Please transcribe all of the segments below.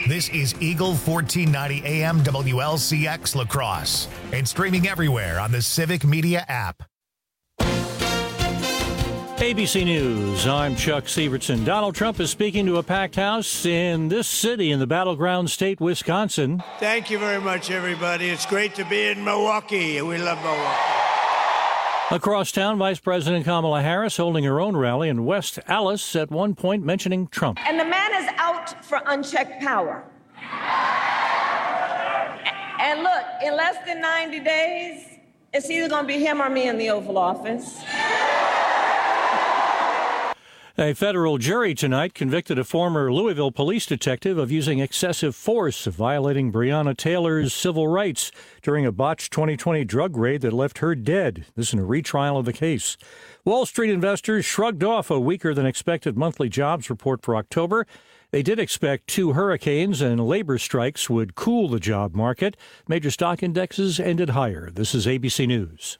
This is Eagle 1490 AM WLCX La Crosse and streaming everywhere on the Civic Media app. ABC News, I'm Chuck Sievertson. Donald Trump is speaking to a packed house in this city in the battleground state, Wisconsin. Thank you very much, everybody. It's great to be in Milwaukee. We love Milwaukee. Across town, Vice President Kamala Harris holding her own rally in West Allis, at one point mentioning Trump. And the man is out for unchecked power. And look, in less than 90 days, it's either going to be him or me in the Oval Office. A federal jury tonight convicted a former Louisville police detective of using excessive force, violating Breonna Taylor's civil rights during a botched 2020 drug raid that left her dead. This in a retrial of the case. Wall Street investors shrugged off a weaker-than-expected monthly jobs report for October. They did expect 2 hurricanes and labor strikes would cool the job market. Major stock indexes ended higher. This is ABC News.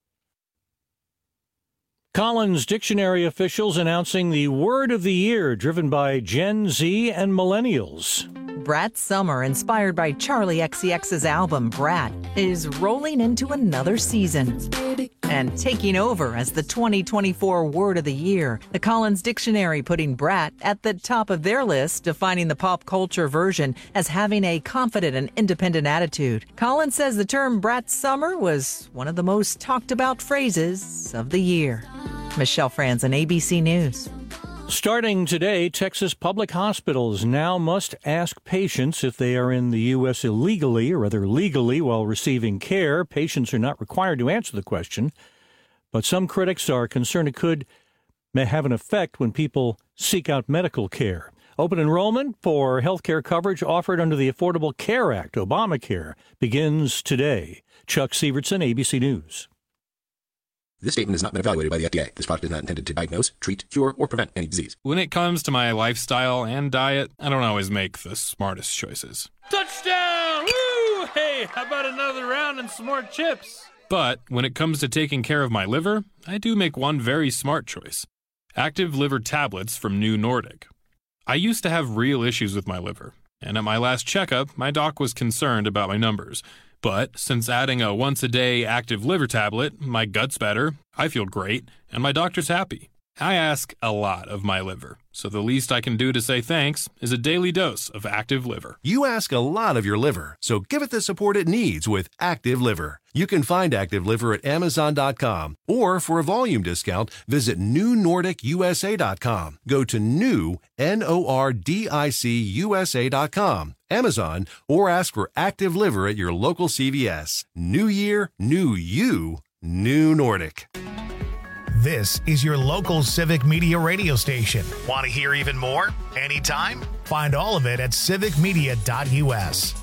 Collins Dictionary officials announcing the word of the year driven by Gen Z and millennials. Brat Summer, inspired by Charlie XCX's album Brat, is rolling into another season and taking over as the 2024 word of the year. The Collins Dictionary putting Brat at the top of their list, defining the pop culture version as having a confident and independent attitude. Collins says the term Brat Summer was one of the most talked about phrases of the year. Michelle Franzen, ABC News. Starting today, Texas public hospitals now must ask patients if they are in the U.S. illegally or rather legally while receiving care. Patients are not required to answer the question, but some critics are concerned it could have an effect when people seek out medical care. Open enrollment for health care coverage offered under the Affordable Care Act, Obamacare, begins today. Chuck Sievertson, ABC News. This statement has not been evaluated by the FDA. This product is not intended to diagnose, treat, cure, or prevent any disease. When it comes to my lifestyle and diet, I don't always make the smartest choices. Touchdown! Woo! Hey, how about another round and some more chips? But when it comes to taking care of my liver, I do make one very smart choice. Active Liver Tablets from New Nordic. I used to have real issues with my liver, and at my last checkup, my doc was concerned about my numbers. But since adding a once-a-day Active Liver tablet, my gut's better, I feel great, and my doctor's happy. I ask a lot of my liver, so the least I can do to say thanks is a daily dose of Active Liver. You ask a lot of your liver, so give it the support it needs with Active Liver. You can find Active Liver at Amazon.com, or for a volume discount, visit NewNordicUSA.com. Go to NordicUSA.com, Amazon, or ask for Active Liver at your local CVS. New year, new you, New Nordic. This is your local Civic Media radio station. Want to hear even more? Anytime? Find all of it at civicmedia.us.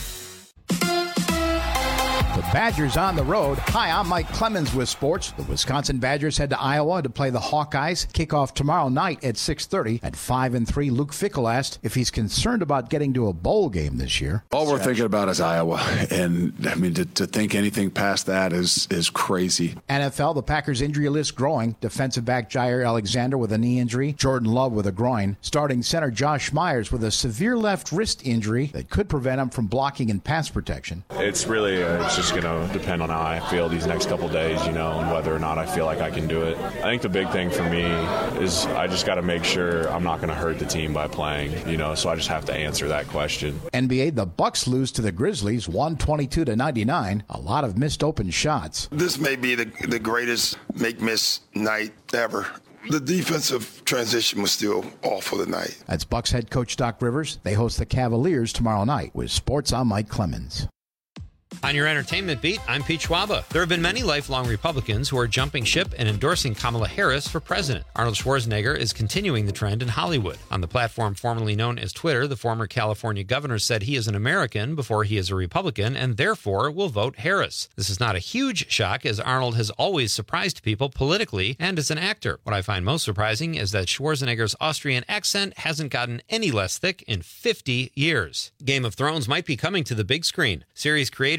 The Badgers on the road. Hi, I'm Mike Clemens with sports. The Wisconsin Badgers head to Iowa to play the Hawkeyes. Kickoff tomorrow night at 6:30. At 5-3, Luke Fickell asked if he's concerned about getting to a bowl game this year. All we're thinking about is Iowa, and I mean to think anything past that is crazy. NFL, the Packers injury list growing. Defensive back Jair Alexander with a knee injury. Jordan Love with a groin. Starting center Josh Myers with a severe left wrist injury that could prevent him from blocking and pass protection. It's really it's just going to depend on how I feel these next couple days, and whether or not I feel like I can do it. I think the big thing for me is I just got to make sure I'm not going to hurt the team by playing, so I just have to answer that question. NBA, the Bucks lose to the Grizzlies 122-99. A lot of missed open shots. This may be the greatest make-miss night ever. The defensive transition was still off for the night. That's Bucks head coach Doc Rivers. They host the Cavaliers tomorrow night. With sports, I'm Mike Clemens. On your entertainment beat, I'm Pete Schwaba. There have been many lifelong Republicans who are jumping ship and endorsing Kamala Harris for president. Arnold Schwarzenegger is continuing the trend in Hollywood. On the platform formerly known as Twitter, the former California governor said he is an American before he is a Republican and therefore will vote Harris. This is not a huge shock, as Arnold has always surprised people politically and as an actor. What I find most surprising is that Schwarzenegger's Austrian accent hasn't gotten any less thick in 50 years. Game of Thrones might be coming to the big screen. Series creator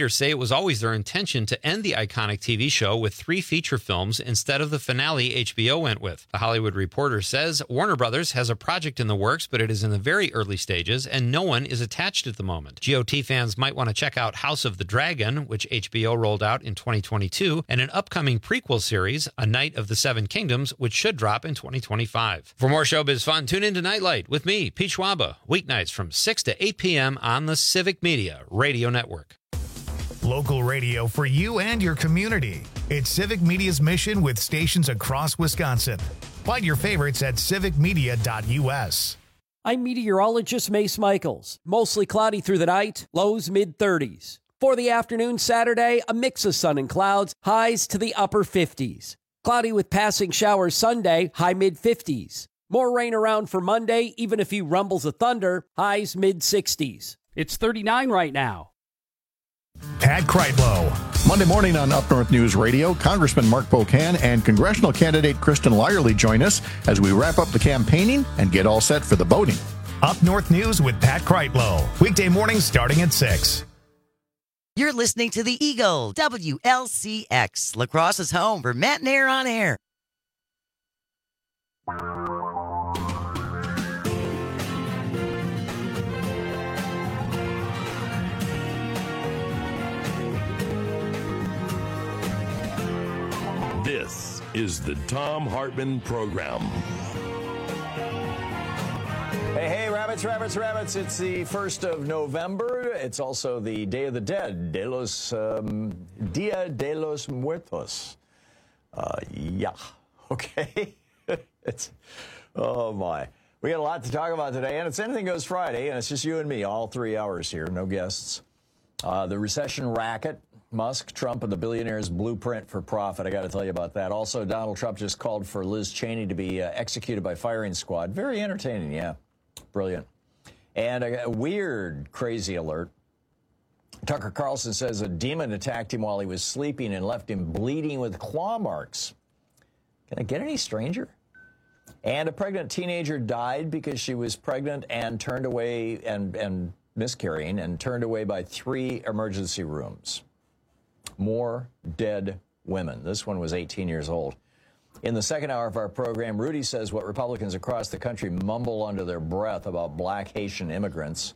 creators say it was always their intention to end the iconic TV show with 3 feature films instead of the finale HBO went with. The Hollywood Reporter says Warner Brothers has a project in the works, but it is in the very early stages, and no one is attached at the moment. GOT fans might want to check out House of the Dragon, which HBO rolled out in 2022, and an upcoming prequel series, A Knight of the Seven Kingdoms, which should drop in 2025. For more showbiz fun, tune in to Nightlight with me, Pete Schwaba, weeknights from 6 to 8 p.m. on the Civic Media Radio Network. Local radio for you and your community. It's Civic Media's mission with stations across Wisconsin. Find your favorites at civicmedia.us. I'm meteorologist Mace Michaels. Mostly cloudy through the night, lows mid-30s. For the afternoon Saturday, a mix of sun and clouds, highs to the upper 50s. Cloudy with passing showers Sunday, high mid-50s. More rain around for Monday, even a few rumbles of thunder, highs mid-60s. It's 39 right now. Pat Kreitlow. Monday morning on Up North News Radio, Congressman Mark Pocan and congressional candidate Kristen Lyerly join us as we wrap up the campaigning and get all set for the voting. Up North News with Pat Kreitlow. Weekday mornings starting at 6. You're listening to the Eagle, WLCX, La Crosse's home for Matt and Air on Air. This is the Thom Hartmann Program. Hey, rabbits. It's the 1st of November. It's also the Day of the Dead, Dia de los Muertos. Yeah, okay. Oh, my. We got a lot to talk about today, and it's Anything Goes Friday, and it's just you and me, all 3 hours here, no guests. The recession racket. Musk, Trump, and the billionaire's blueprint for profit. I got to tell you about that. Also, Donald Trump just called for Liz Cheney to be executed by firing squad. Very entertaining, yeah. Brilliant. And a weird, crazy alert. Tucker Carlson says a demon attacked him while he was sleeping and left him bleeding with claw marks. Can it get any stranger? And a pregnant teenager died because she was pregnant and turned away and miscarrying and turned away by 3 emergency rooms. More dead women. This one was 18 years old. In the second hour of our program, Rudy says what Republicans across the country mumble under their breath about black Haitian immigrants.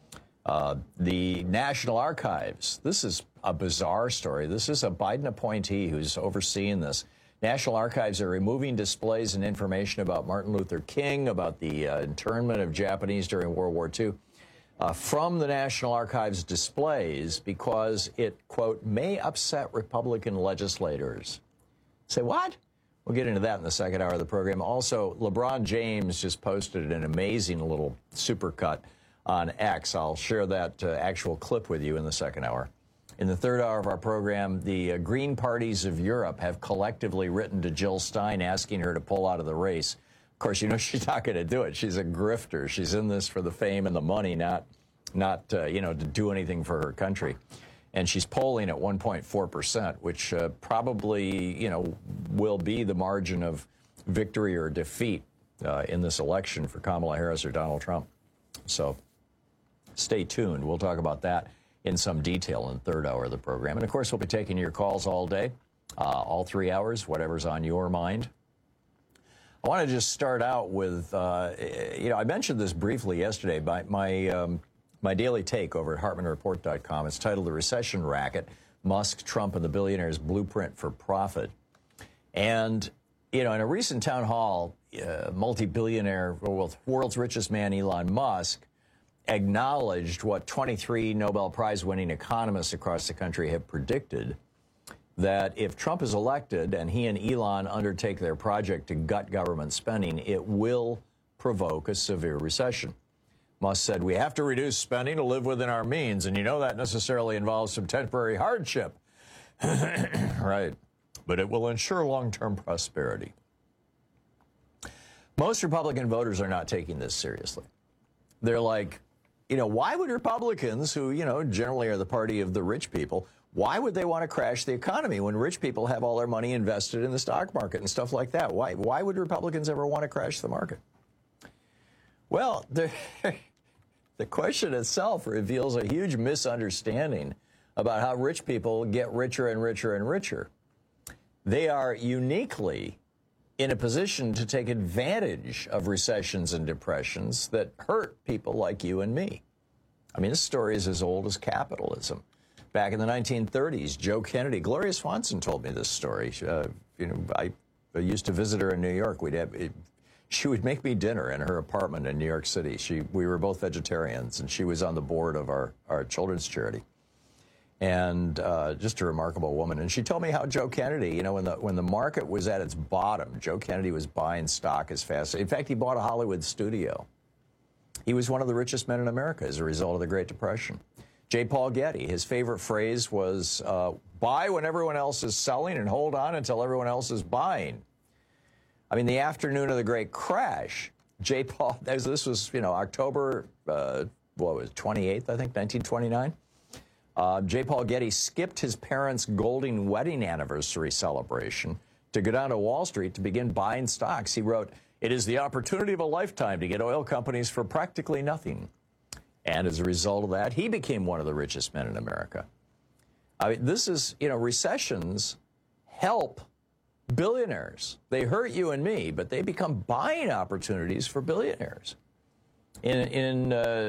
The National Archives. This is a bizarre story. This is a Biden appointee who's overseeing this. National Archives are removing displays and information about Martin Luther King, about the internment of Japanese during World War II. From the National Archives displays because it, quote, may upset Republican legislators. Say what? We'll get into that in the second hour of the program. Also, LeBron James just posted an amazing little supercut on X. I'll share that actual clip with you in the second hour. In the third hour of our program, the Green Parties of Europe have collectively written to Jill Stein asking her to pull out of the race. Of course, you know she's not going to do it. She's a grifter. She's in this for the fame and the money, not to do anything for her country. And she's polling at 1.4%, which probably, will be the margin of victory or defeat in this election for Kamala Harris or Donald Trump. So stay tuned. We'll talk about that in some detail in the third hour of the program. And, of course, we'll be taking your calls all day, all 3 hours, whatever's on your mind. I want to just start out with, I mentioned this briefly yesterday. My daily take over at HartmannReport.com. It's titled The Recession Racket, Musk, Trump, and the Billionaire's Blueprint for Profit. And, in a recent town hall, multi-billionaire, world's richest man, Elon Musk, acknowledged what 23 Nobel Prize-winning economists across the country have predicted, that if Trump is elected and he and Elon undertake their project to gut government spending, it will provoke a severe recession. Musk said, we have to reduce spending to live within our means, and that necessarily involves some temporary hardship. Right. But it will ensure long-term prosperity. Most Republican voters are not taking this seriously. They're like, why would Republicans, who, generally are the party of the rich people, why would they want to crash the economy when rich people have all their money invested in the stock market and stuff like that? Why would Republicans ever want to crash the market? Well, the question itself reveals a huge misunderstanding about how rich people get richer and richer and richer. They are uniquely in a position to take advantage of recessions and depressions that hurt people like you and me. I mean, this story is as old as capitalism. Back in the 1930s, Joe Kennedy, Gloria Swanson told me this story. I used to visit her in New York. She would make me dinner in her apartment in New York City. We were both vegetarians, and she was on the board of our children's charity. And just a remarkable woman. And she told me how Joe Kennedy, when the market was at its bottom, Joe Kennedy was buying stock as fast. In fact, he bought a Hollywood studio. He was one of the richest men in America as a result of the Great Depression. J. Paul Getty, his favorite phrase was, buy when everyone else is selling and hold on until everyone else is buying. I mean, the afternoon of the Great Crash, J. Paul, this was, October, 28th, I think, 1929. J. Paul Getty skipped his parents' golden wedding anniversary celebration to go down to Wall Street to begin buying stocks. He wrote, "It is the opportunity of a lifetime to get oil companies for practically nothing." And as a result of that, he became one of the richest men in America. I mean, this is, recessions help billionaires. They hurt you and me, but they become buying opportunities for billionaires. In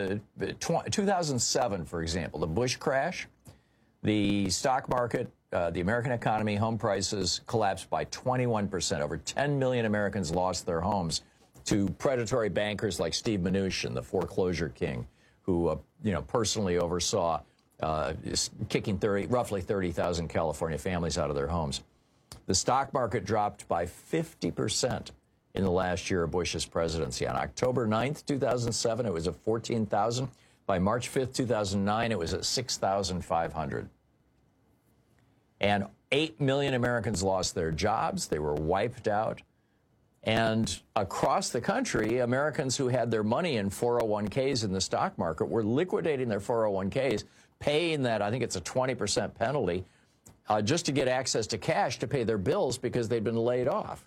2007, for example, the Bush crash, the stock market, the American economy, home prices collapsed by 21%. Over 10 million Americans lost their homes to predatory bankers like Steve Mnuchin, the foreclosure king, who personally oversaw kicking roughly 30,000 California families out of their homes. The stock market dropped by 50% in the last year of Bush's presidency. On October 9th, 2007, it was at 14,000. By March 5th, 2009, it was at 6,500. And 8 million Americans lost their jobs. They were wiped out. And across the country, Americans who had their money in 401ks in the stock market were liquidating their 401ks, paying that, I think it's a 20% penalty, just to get access to cash to pay their bills because they'd been laid off.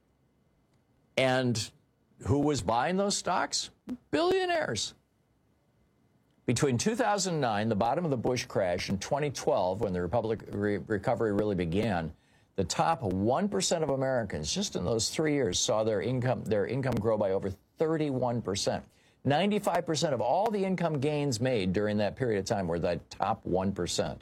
And who was buying those stocks? Billionaires. Between 2009, the bottom of the Bush crash, and 2012, when the recovery really began, the top 1% of Americans, just in those 3 years, saw their income grow by over 31%. 95% of all the income gains made during that period of time were the top 1%.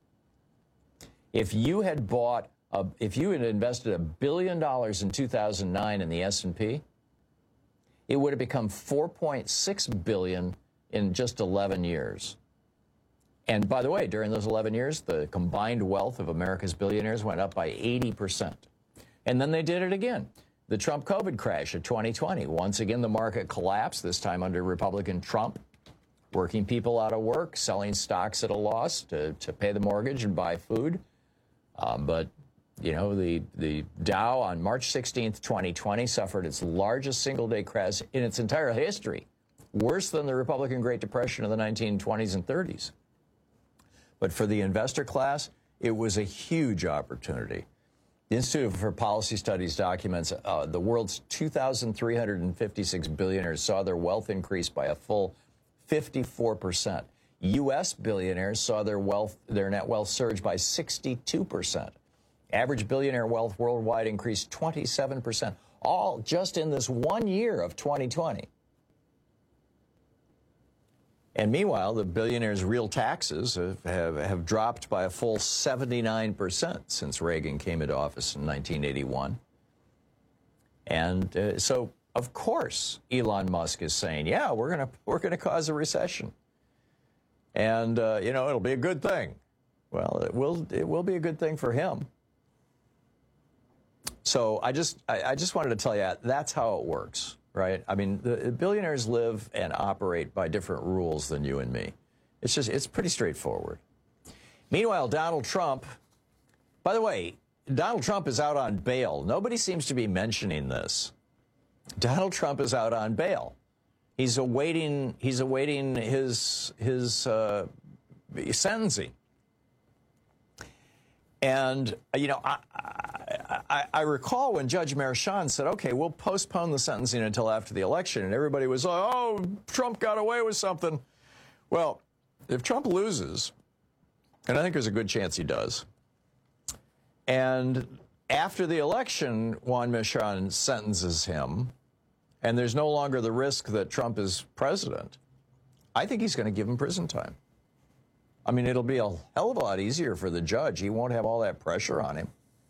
If you had invested $1 billion in 2009 in the S&P, it would have become $4.6 billion in just 11 years. And by the way, during those 11 years, the combined wealth of America's billionaires went up by 80%. And then they did it again. The Trump COVID crash of 2020. Once again, the market collapsed, this time under Republican Trump, working people out of work, selling stocks at a loss to pay the mortgage and buy food. But the Dow on March 16th, 2020 suffered its largest single-day crash in its entire history, worse than the Republican Great Depression of the 1920s and 30s. But for the investor class, it was a huge opportunity. The Institute for Policy Studies documents the world's 2,356 billionaires saw their wealth increase by a full 54%. U.S. billionaires saw their net wealth surge by 62%. Average billionaire wealth worldwide increased 27%, all just in this 1 year of 2020. And meanwhile, the billionaires' real taxes have dropped by a full 79% since Reagan came into office in 1981. And so, of course, Elon Musk is saying, yeah, we're gonna cause a recession. And, it'll be a good thing. Well, it will be a good thing for him. So I just wanted to tell you, that's how it works, right? I mean, the billionaires live and operate by different rules than you and me. It's pretty straightforward. Meanwhile, Donald Trump, by the way, Donald Trump is out on bail. Nobody seems to be mentioning this. Donald Trump is out on bail. He's awaiting his sentencing. And, I recall when Judge Merchan said, okay, we'll postpone the sentencing until after the election. And everybody was like, oh, Trump got away with something. Well, if Trump loses, And I think there's a good chance he does. And after the election, Juan Michon sentences him, and there's no longer the risk that Trump is president. I think he's going to give him prison time. I mean, it'll be a hell of a lot easier for the judge. He won't have all that pressure on him.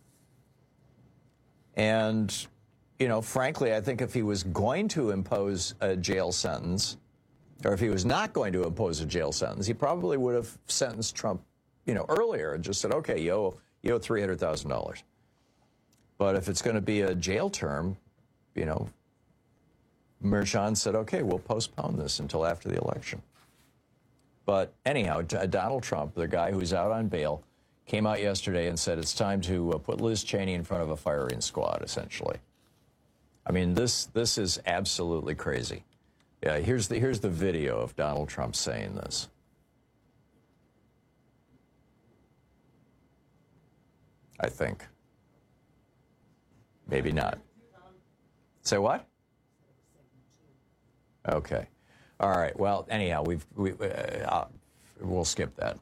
And, you know, frankly, I think if he was going to impose a jail sentence, or if he was not going to impose a jail sentence, he probably would have sentenced Trump, you know, earlier and just said, okay, you owe $300,000. But if it's going to be a jail term, you know, Merchan said, okay, we'll postpone this until after the election. But anyhow, Donald Trump, the guy who's out on bail, came out yesterday and said it's time to put Liz Cheney in front of a firing squad, essentially. I mean, this is absolutely crazy. Yeah, here's the video of Donald Trump saying this. I think. Maybe not. Say what? Okay. All right. Well, anyhow, we'll skip that.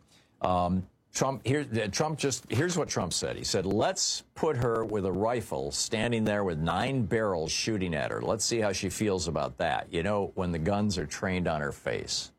Here's what Trump said. He said, let's put her with a rifle standing there with 9 barrels shooting at her. Let's see how she feels about that. You know, when the guns are trained on her face.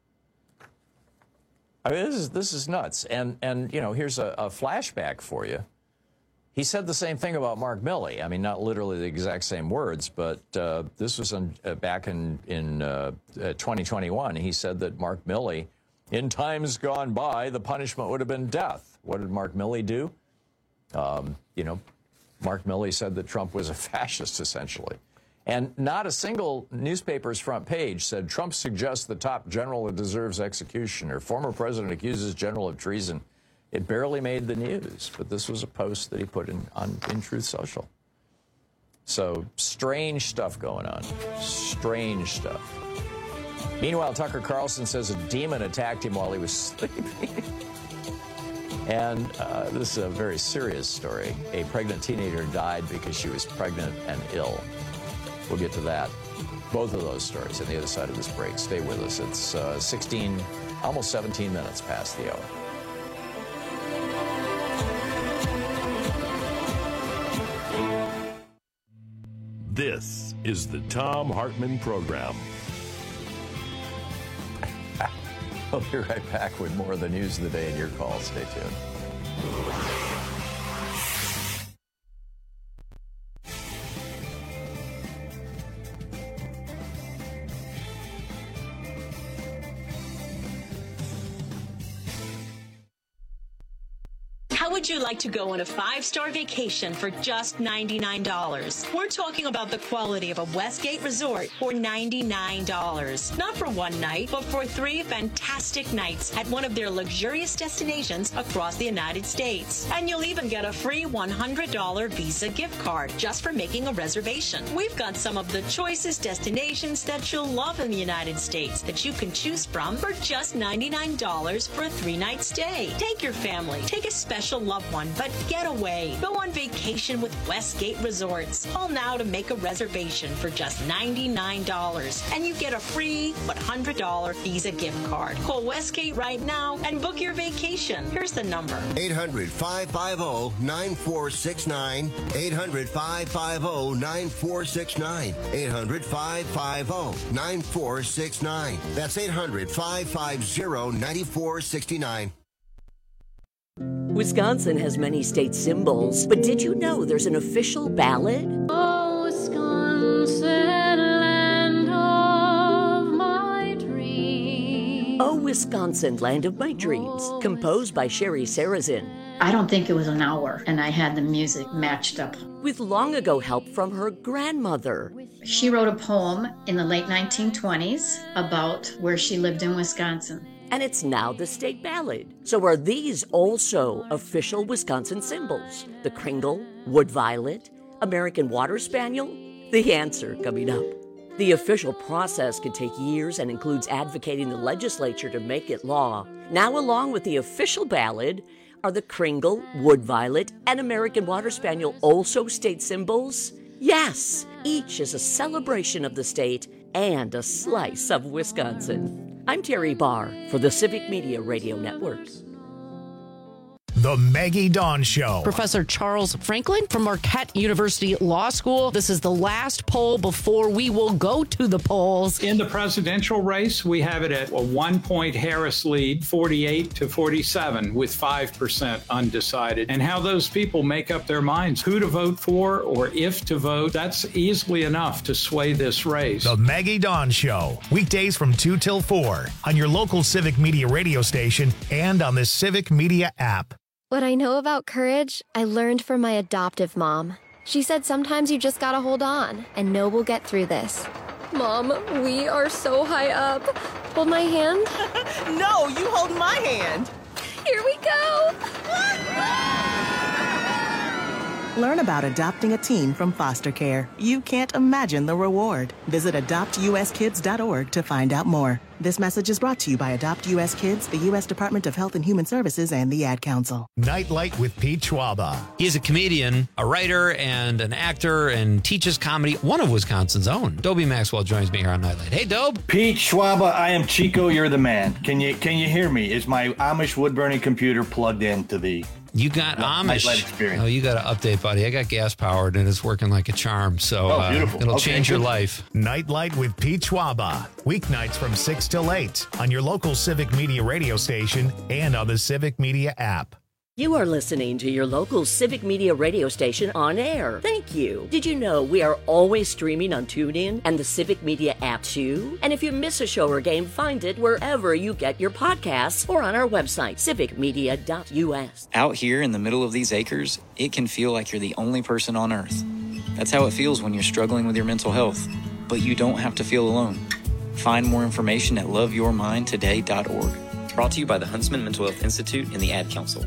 I mean, this is nuts. And you know, here's a flashback for you. He said the same thing about Mark Milley. I mean, not literally the exact same words, but this was back in 2021. He said that Mark Milley, in times gone by, the punishment would have been death. What did Mark Milley do? You know, Mark Milley said that Trump was a fascist, essentially. And not a single newspaper's front page said Trump suggests the top general who deserves execution or former president accuses general of treason. It barely made the news, but this was a post that he put in Truth Social. So strange stuff going on. Strange stuff. Meanwhile, Tucker Carlson says a demon attacked him while he was sleeping. And this is a very serious story. A pregnant teenager died because she was pregnant and ill. We'll get to that. Both of those stories on the other side of this break. Stay with us. It's almost 17 minutes past the hour. This is the Thom Hartmann Program. We'll be right back with more of the news of the day and your calls. Stay tuned. How would you like to go on a 5-star vacation for just $99? We're talking about the quality of a Westgate resort for $99. Not for one night, but for 3 fantastic nights at one of their luxurious destinations across the United States. And you'll even get a free $100 Visa gift card just for making a reservation. We've got some of the choicest destinations that you'll love in the United States that you can choose from for just $99 for a 3-night stay. Take your family, take a special loved one, but get away. Go on vacation with Westgate Resorts. Call now to make a reservation for just $99, and you get a free $100 Visa gift card. Call Westgate right now and book your vacation. Here's the number. 800-550-9469. 800-550-9469. 800-550-9469. That's 800-550-9469. Wisconsin has many state symbols, but did you know there's an official ballad? Oh, Wisconsin, land of my dreams. Oh, Wisconsin, land of my dreams, composed by Sherry Sarazin. I don't think it was an hour, and I had the music matched up. With long ago help from her grandmother. She wrote a poem in the late 1920s about where she lived in Wisconsin. And it's now the state ballad. So are these also official Wisconsin symbols? The Kringle, Wood Violet, American Water Spaniel? The answer coming up. The official process can take years and includes advocating the legislature to make it law. Now, along with the official ballad, are the Kringle, Wood Violet, and American Water Spaniel also state symbols? Yes, each is a celebration of the state and a slice of Wisconsin. I'm Terry Barr for the Civic Media Radio Network. The Maggie Dawn Show. Professor Charles Franklin from Marquette University Law School. This is the last poll before we will go to the polls. In the presidential race, we have it at a 1-point Harris lead, 48 to 47, with 5% undecided. And how those people make up their minds, who to vote for or if to vote, that's easily enough to sway this race. The Maggie Dawn Show. Weekdays from 2 till 4 on your local Civic Media radio station and on the Civic Media app. What I know about courage, I learned from my adoptive mom. She said sometimes you just gotta hold on and know we'll get through this. Mom, we are so high up. Hold my hand. No, you hold my hand. Here we go. Learn about adopting a teen from foster care. You can't imagine the reward. Visit adoptuskids.org to find out more. This message is brought to you by Adopt U.S. Kids, the U.S. Department of Health and Human Services, and the Ad Council. Nightlight with Pete Schwaba. He is a comedian, a writer, and an actor, and teaches comedy. One of Wisconsin's own. Dobie Maxwell joins me here on Nightlight. Hey, Dobe. Pete Schwaba, I am Chico. You're the man. Can you hear me? Is my Amish wood-burning computer plugged into the... You got Amish. Nightlight experience. Oh, you got to update, buddy. I got gas powered and it's working like a charm. So it'll change your life. Nightlight with Pete Schwaba. Weeknights from 6 till 8 on your local Civic Media radio station and on the Civic Media app. You are listening to your local Civic Media radio station on air. Thank you. Did you know we are always streaming on TuneIn and the Civic Media app too? And if you miss a show or game, find it wherever you get your podcasts or on our website, civicmedia.us. Out here in the middle of these acres, it can feel like you're the only person on earth. That's how it feels when you're struggling with your mental health. But you don't have to feel alone. Find more information at loveyourmindtoday.org. Brought to you by the Huntsman Mental Health Institute and the Ad Council.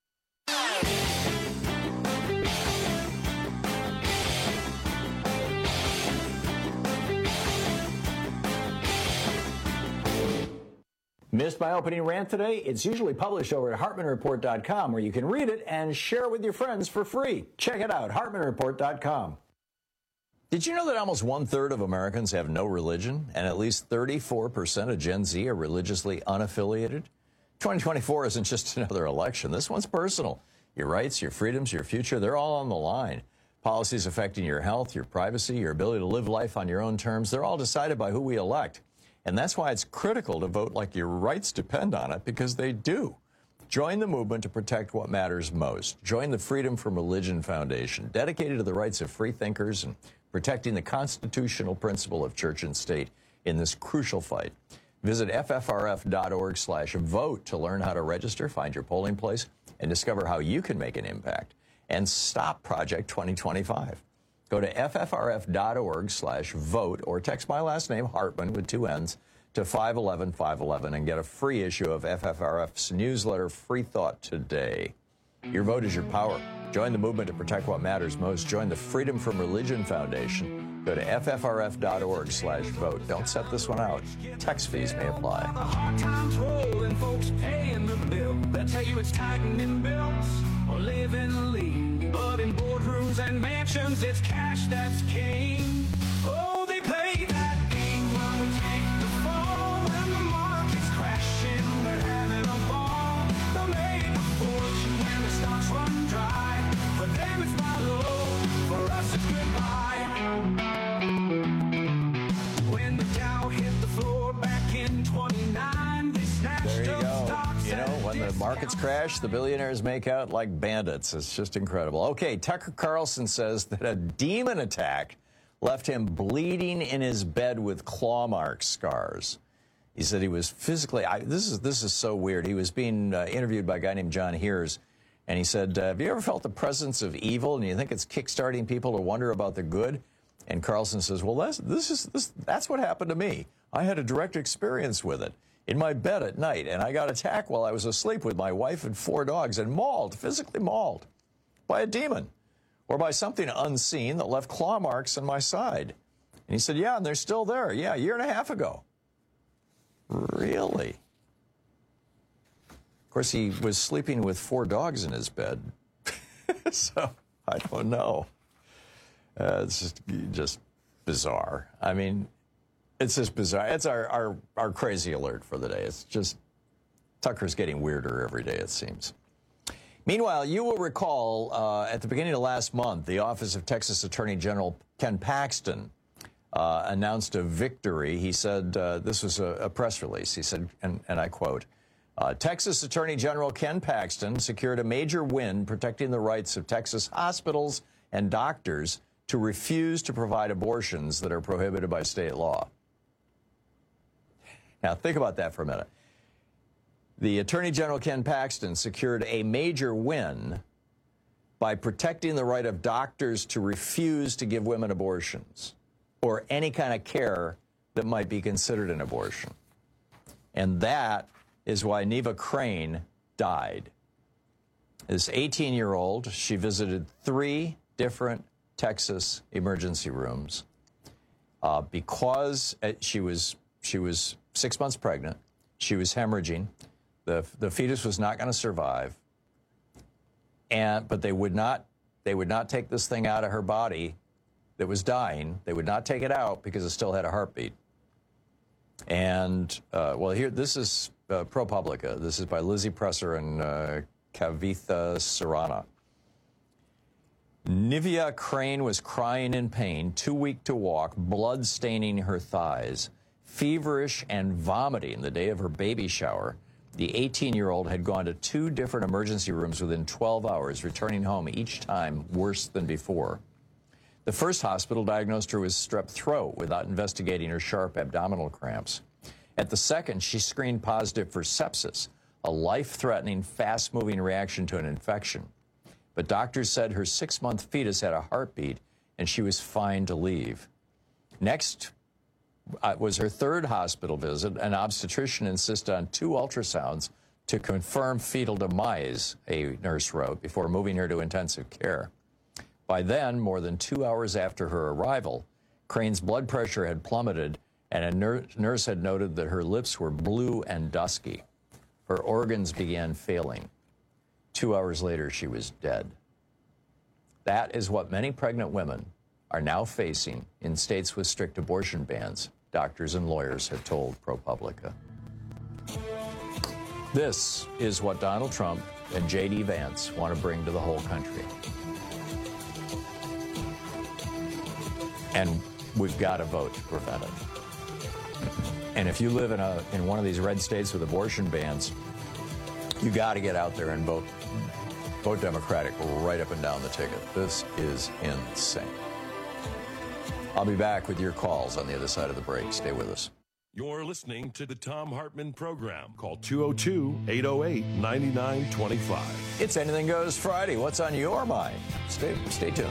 Missed my opening rant today? It's usually published over at HartmanReport.com, where you can read it and share it with your friends for free. Check it out, HartmanReport.com. Did you know that almost 1/3 of Americans have no religion, and at least 34% of Gen Z are religiously unaffiliated? 2024 isn't just another election. This one's personal. Your rights, your freedoms, your future, they're all on the line. Policies affecting your health, your privacy, your ability to live life on your own terms, they're all decided by who we elect. And that's why it's critical to vote like your rights depend on it, because they do. Join the movement to protect what matters most. Join the Freedom from Religion Foundation, dedicated to the rights of free thinkers and protecting the constitutional principle of church and state in this crucial fight. Visit ffrf.org/vote to learn how to register, find your polling place, and discover how you can make an impact and stop Project 2025. Go to ffrf.org/vote or text my last name, Hartman, with 2 N's, to 511-511 and get a free issue of FFRF's newsletter, Free Thought Today. Your vote is your power. Join the movement to protect what matters most. Join the Freedom from Religion Foundation. Go to ffrf.org/vote. Don't set this one out. Text fees may apply. Hard times rolling, folks paying the bill. They'll tell you it's tightening belts or living lean. But in boardrooms and mansions, it's cash that's king. Oh, they play that game while we take the fall. When the market's crashing, they're having a ball. They'll make a fortune when the stocks run dry. For them it's buy low, for us it's goodbye. When the Dow hit the floor back in 29, they snatched There you up go. stocks. You know, when the markets crash, the billionaires make out like bandits. It's just incredible. Okay, Tucker Carlson says that a demon attack left him bleeding in his bed with claw mark scars. He said he was physically... This is so weird. He was being interviewed by a guy named John Heers, and he said, have you ever felt the presence of evil and you think it's kickstarting people to wonder about the good? And Carlson says, well, that's what happened to me. I had a direct experience with it in my bed at night, and I got attacked while I was asleep with my wife and 4 dogs and mauled, physically mauled, by a demon or by something unseen that left claw marks on my side. And he said, yeah, and they're still there. Yeah, a year and a half ago. Really? Of course, he was sleeping with 4 dogs in his bed. So, I don't know. It's just bizarre. I mean, it's just bizarre. It's our crazy alert for the day. It's just, Tucker's getting weirder every day, it seems. Meanwhile, you will recall at the beginning of last month, the Office of Texas Attorney General Ken Paxton announced a victory. He said, this was a press release. He said, and I quote, Texas Attorney General Ken Paxton secured a major win protecting the rights of Texas hospitals and doctors to refuse to provide abortions that are prohibited by state law. Now, think about that for a minute. The Attorney General Ken Paxton secured a major win by protecting the right of doctors to refuse to give women abortions or any kind of care that might be considered an abortion. And that is why Neva Crane died. This 18-year-old, she visited 3 different Texas emergency rooms because she was 6 months pregnant. She was hemorrhaging. The fetus was not going to survive. But they would not take this thing out of her body that was dying. They would not take it out because it still had a heartbeat. And, well, here, this is ProPublica. This is by Lizzie Presser and Kavitha Sarana. Nivea Crane was crying in pain, too weak to walk, blood staining her thighs, feverish and vomiting the day of her baby shower. The 18-year-old had gone to 2 different emergency rooms within 12 hours, returning home each time worse than before. The first hospital diagnosed her with strep throat without investigating her sharp abdominal cramps. At the second, she screened positive for sepsis, a life-threatening, fast-moving reaction to an infection. But doctors said her 6-month fetus had a heartbeat, and she was fine to leave. Next was her third hospital visit. An obstetrician insisted on 2 ultrasounds to confirm fetal demise, a nurse wrote, before moving her to intensive care. By then, more than 2 hours after her arrival, Crane's blood pressure had plummeted, and a nurse had noted that her lips were blue and dusky. Her organs began failing. 2 hours later, she was dead. That is what many pregnant women are now facing in states with strict abortion bans, doctors and lawyers have told ProPublica. This is what Donald Trump and J.D. Vance want to bring to the whole country. And we've got to vote to prevent it. And if you live in one of these red states with abortion bans, you got to get out there and vote Democratic right up and down the ticket. This is insane. I'll be back with your calls on the other side of the break. Stay with us. You're listening to the Thom Hartmann Program. Call 202-808-9925. It's Anything Goes Friday. What's on your mind? Stay tuned.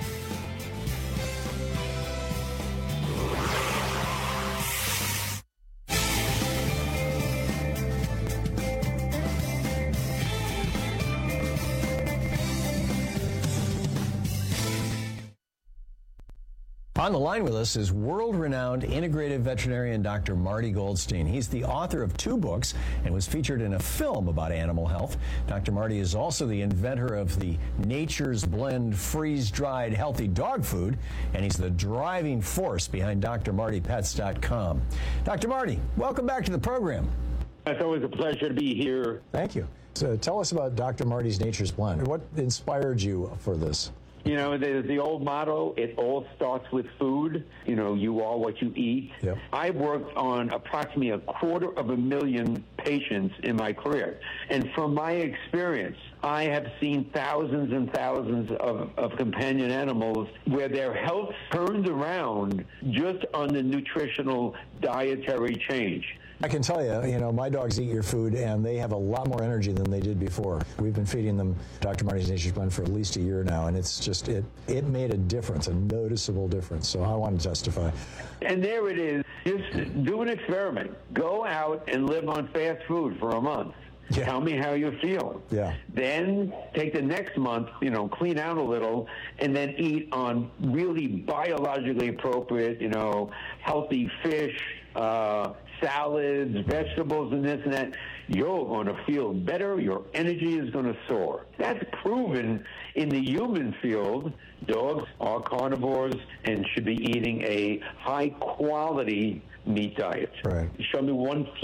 On the line with us is world-renowned integrative veterinarian Dr. Marty Goldstein. He's the author of 2 books and was featured in a film about animal health. Dr. Marty is also the inventor of the Nature's Blend freeze-dried healthy dog food, and he's the driving force behind drmartypets.com. Dr. Marty, welcome back to the program. It's always a pleasure to be here. Thank you. So tell us about Dr. Marty's Nature's Blend. What inspired you for this? You know, the old motto, it all starts with food. You know, you are what you eat. Yep. I've worked on approximately 250,000 patients in my career. And from my experience, I have seen thousands and thousands of companion animals where their health turned around just on the nutritional dietary change. I can tell you, my dogs eat your food, and they have a lot more energy than they did before. We've been feeding them Dr. Marty's Nature's Blend for at least a year now, and it's just, it made a difference, a noticeable difference. So I want to testify. And there it is. Just do an experiment. Go out and live on fast food for a month. Yeah. Tell me how you feel. Yeah. Then take the next month, clean out a little, and then eat on really biologically appropriate, healthy fish, salads, vegetables, and this and that. You're going to feel better. Your energy is going to soar. That's proven in the human field. Dogs are carnivores and should be eating a high-quality meat diet. Right. Show me one flat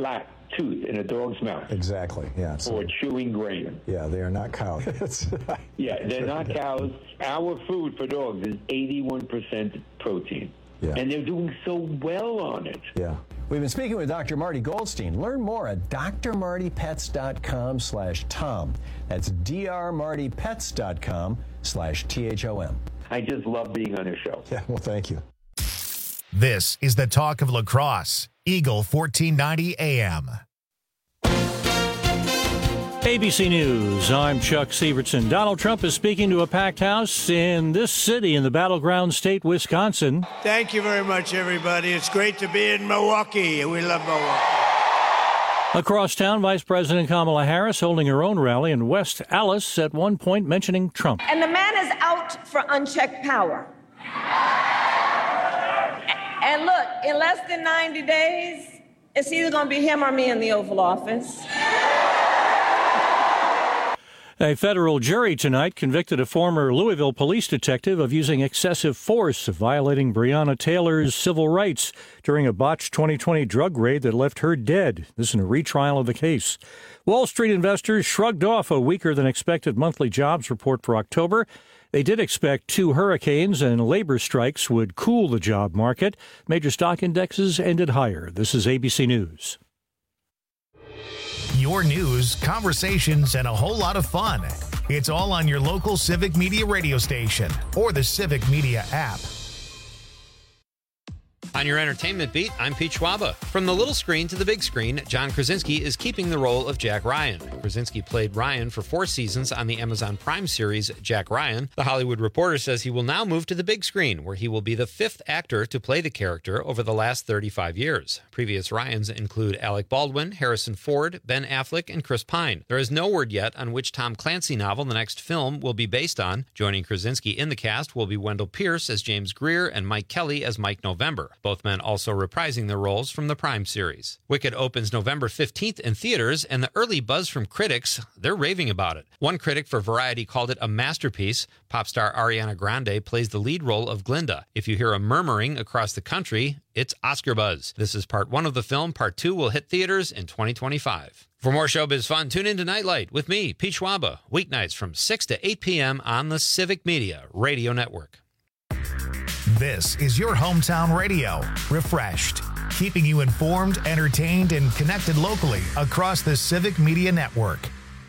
tooth in a dog's mouth. Exactly, yeah. Or chewing grain. Yeah, they are not cows. Yeah, they're not cows. Our food for dogs is 81% protein. Yeah. And they're doing so well on it. Yeah. We've been speaking with Dr. Marty Goldstein. Learn more at drmartypets.com/Tom. That's drmartypets.com/THOM. I just love being on your show. Yeah, well, thank you. This is the talk of lacrosse. Eagle 1490 AM. ABC News, I'm Chuck Sievertson. Donald Trump is speaking to a packed house in this city in the battleground state, Wisconsin. Thank you very much, everybody. It's great to be in Milwaukee. We love Milwaukee. Across town, Vice President Kamala Harris holding her own rally in West Allis, at one point mentioning Trump. And the man is out for unchecked power. And look, in less than 90 days, it's either going to be him or me in the Oval Office. A federal jury tonight convicted a former Louisville police detective of using excessive force, violating Breonna Taylor's civil rights during a botched 2020 drug raid that left her dead. This is in a retrial of the case. Wall Street investors shrugged off a weaker-than-expected monthly jobs report for October. They did expect 2 hurricanes and labor strikes would cool the job market. Major stock indexes ended higher. This is ABC News. Your news, conversations, and a whole lot of fun. It's all on your local Civic Media radio station or the Civic Media app. On your entertainment beat, I'm Pete Schwaba. From the little screen to the big screen, John Krasinski is keeping the role of Jack Ryan. Krasinski played Ryan for 4 seasons on the Amazon Prime series Jack Ryan. The Hollywood Reporter says he will now move to the big screen, where he will be the 5th actor to play the character over the last 35 years. Previous Ryans include Alec Baldwin, Harrison Ford, Ben Affleck, and Chris Pine. There is no word yet on which Tom Clancy novel the next film will be based on. Joining Krasinski in the cast will be Wendell Pierce as James Greer and Mike Kelly as Mike November. Both men also reprising their roles from the Prime series. Wicked opens November 15th in theaters, and the early buzz from critics, they're raving about it. One critic for Variety called it a masterpiece. Pop star Ariana Grande plays the lead role of Glinda. If you hear a murmuring across the country, it's Oscar buzz. This is part 1 of the film. Part 2 will hit theaters in 2025. For more showbiz fun, tune in to Nightlight with me, Pete Schwaba, weeknights from 6 to 8 p.m. on the Civic Media Radio Network. This is your hometown radio, refreshed, keeping you informed, entertained, and connected locally across the Civic Media Network.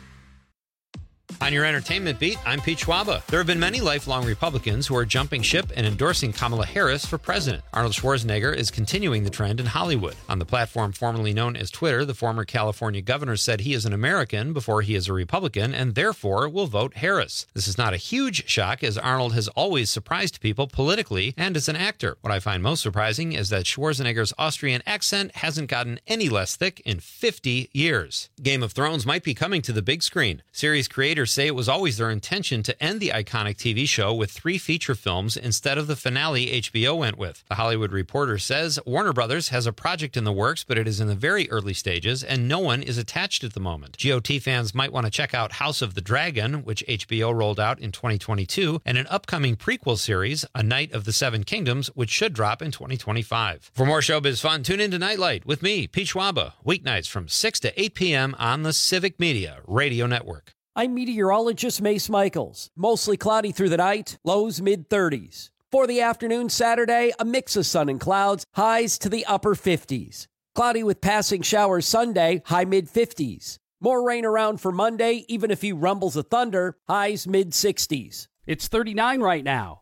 On your entertainment beat, I'm Pete Schwaba. There have been many lifelong Republicans who are jumping ship and endorsing Kamala Harris for president. Arnold Schwarzenegger is continuing the trend in Hollywood. On the platform formerly known as Twitter, the former California governor said he is an American before he is a Republican and therefore will vote Harris. This is not a huge shock, as Arnold has always surprised people politically and as an actor. What I find most surprising is that Schwarzenegger's Austrian accent hasn't gotten any less thick in 50 years. Game of Thrones might be coming to the big screen. Series creators say it was always their intention to end the iconic TV show with 3 feature films instead of the finale HBO went with. The Hollywood Reporter says Warner Brothers has a project in the works, but it is in the very early stages and no one is attached at the moment. GOT fans might want to check out House of the Dragon, which HBO rolled out in 2022, and an upcoming prequel series, A Knight of the Seven Kingdoms, which should drop in 2025. For more showbiz fun, tune in to Nightlight with me, Pete Schwaba, weeknights from 6 to 8 p.m. on the Civic Media Radio Network. I'm meteorologist Mace Michaels. Mostly cloudy through the night, lows mid-30s. For the afternoon Saturday, a mix of sun and clouds, highs to the upper 50s. Cloudy with passing showers Sunday, high mid-50s. More rain around for Monday, even a few rumbles of thunder, highs mid-60s. It's 39 right now.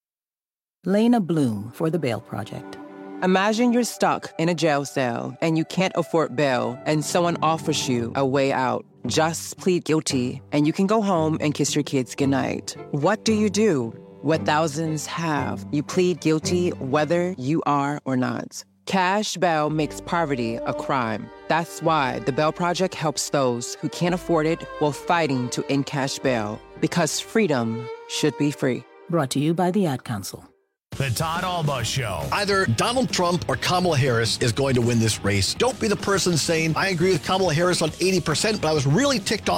Lena Bloom for the Bail Project. Imagine you're stuck in a jail cell and you can't afford bail and someone offers you a way out. Just plead guilty and you can go home and kiss your kids goodnight. What do you do? What thousands have. You plead guilty whether you are or not. Cash bail makes poverty a crime. That's why the Bail Project helps those who can't afford it while fighting to end cash bail. Because freedom should be free. Brought to you by the Ad Council. The Todd Alba Show. Either Donald Trump or Kamala Harris is going to win this race. Don't be the person saying, I agree with Kamala Harris on 80%, but I was really ticked off about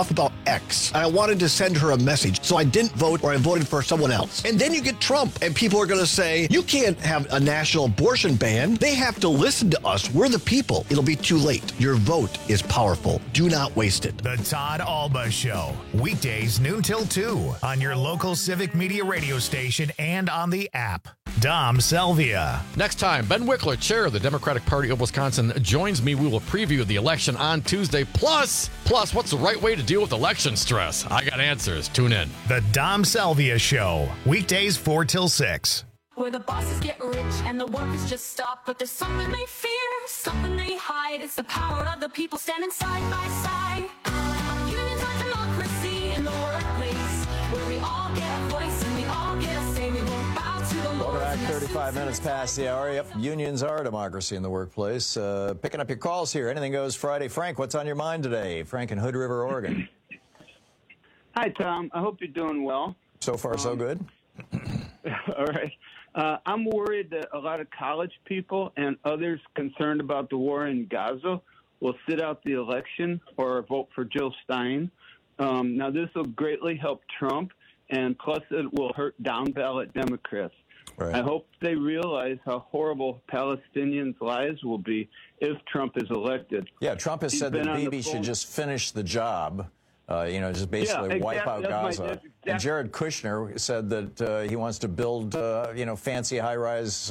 X. And I wanted to send her a message, so I didn't vote or I voted for someone else. And then you get Trump, and people are going to say, you can't have a national abortion ban. They have to listen to us. We're the people. It'll be too late. Your vote is powerful. Do not waste it. The Todd Alba Show. Weekdays noon till 2 on your local Civic Media radio station and on the app. Dom Salvia. Next time, Ben Wickler, chair of the Democratic Party of Wisconsin, joins me. We will preview the election on Tuesday. Plus, what's the right way to deal with election stress? I got answers. Tune in. The Dom Salvia Show. Weekdays 4 till 6. Where the bosses get rich and the workers just stop. But there's something they fear, something they hide. It's the power of the people standing side by side. Unions are democracy in the workplace, where we all get a voice and we all get a say. We won't bow to the Lord. Welcome back, 35 minutes past the hour. Yep, unions are a democracy in the workplace. Picking up your calls here. Anything Goes Friday. Frank, what's on your mind today? Frank in Hood River, Oregon. Hi, Tom. I hope you're doing well. So far, so good. All right. I'm worried that a lot of college people and others concerned about the war in Gaza will sit out the election or vote for Jill Stein. Now, this will greatly help Trump, and plus it will hurt down-ballot Democrats. Right. I hope they realize how horrible Palestinians' lives will be if Trump is elected. Yeah, Trump has said that Bibi should just finish the job. Just basically wipe out Gaza. And Jared Kushner said that he wants to build, fancy high-rise,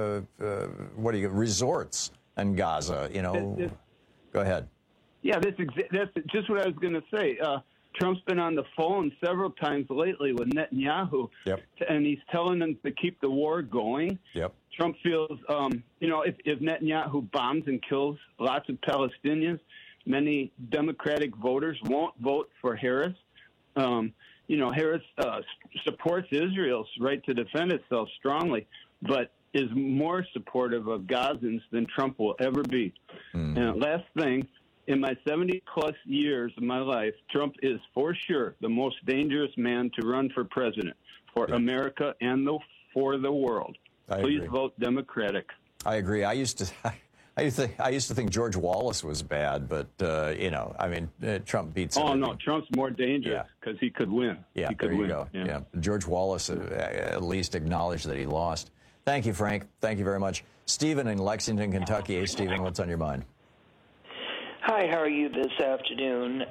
resorts in Gaza. Go ahead. Yeah, that's just what I was going to say. Trump's been on the phone several times lately with Netanyahu, and he's telling them to keep the war going. Yep. Trump feels, if Netanyahu bombs and kills lots of Palestinians, many Democratic voters won't vote for Harris. Harris supports Israel's right to defend itself strongly, but is more supportive of Gazans than Trump will ever be. And last thing, in my 70-plus years of my life, Trump is for sure the most dangerous man to run for president for America and for the world. Please vote Democratic. I agree. I used to think George Wallace was bad, but Trump beats him. Oh no, Trump's more dangerous because he could win. Yeah, he could there you win. go. Yeah. George Wallace at least acknowledged that he lost. Thank you, Frank. Thank you very much. Stephen in Lexington, Kentucky. Hey, Stephen, what's on your mind? Hi, how are you this afternoon?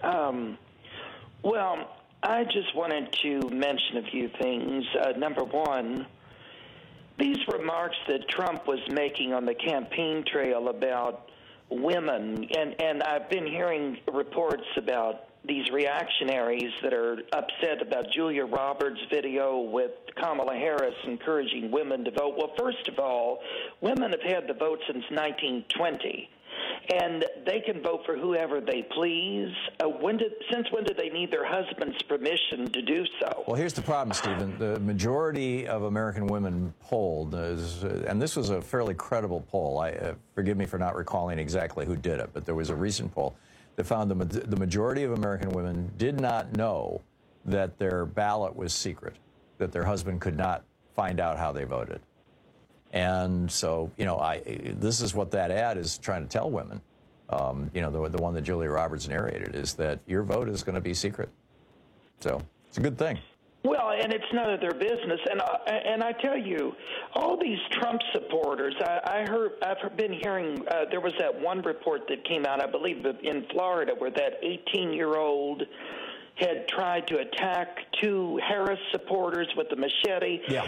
I just wanted to mention a few things. Number one, these remarks that Trump was making on the campaign trail about women, and I've been hearing reports about these reactionaries that are upset about Julia Roberts' video with Kamala Harris encouraging women to vote. Well, first of all, women have had the vote since 1920. And they can vote for whoever they please. Since when did they need their husband's permission to do so? Well, here's the problem, Stephen. The majority of American women polled, and this was a fairly credible poll. Forgive me for not recalling exactly who did it, but there was a recent poll that found the majority of American women did not know that their ballot was secret, that their husband could not find out how they voted. And so, this is what that ad is trying to tell women. The one that Julia Roberts narrated is that your vote is going to be secret. So it's a good thing. Well, and it's none of their business. And I tell you, all these Trump supporters, I've been hearing, there was that one report that came out, I believe, in Florida, where that 18-year-old had tried to attack two Harris supporters with a machete. Yeah.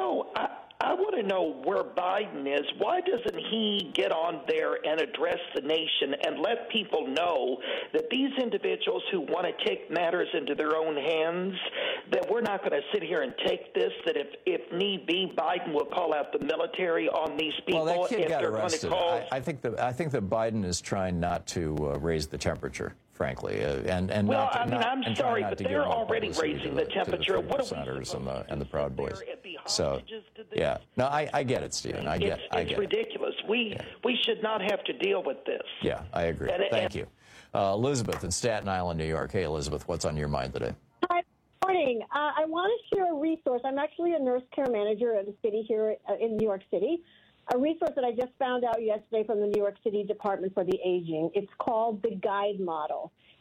I want to know where Biden is. Why doesn't he get on there and address the nation and let people know that these individuals who want to take matters into their own hands, that we're not going to sit here and take this, that if need be, Biden will call out the military on these people. Well, that kid if got they're arrested. Going to call... I think that Biden is trying not to raise the temperature, frankly, I'm sorry, but they're already raising the temperature. What are senators and the Proud Boys? So, yeah, no, I get it, Stephen. I get it's it. ridiculous. We should not have to deal with this. Yeah, I agree. Thank you, Elizabeth in Staten Island, New York. Hey, Elizabeth, what's on your mind today? Hi. Morning. I want to share a resource. I'm actually a nurse care manager at a city here in New York City. A resource that I just found out yesterday from the New York City Department for the Aging. It's called the Guide Model.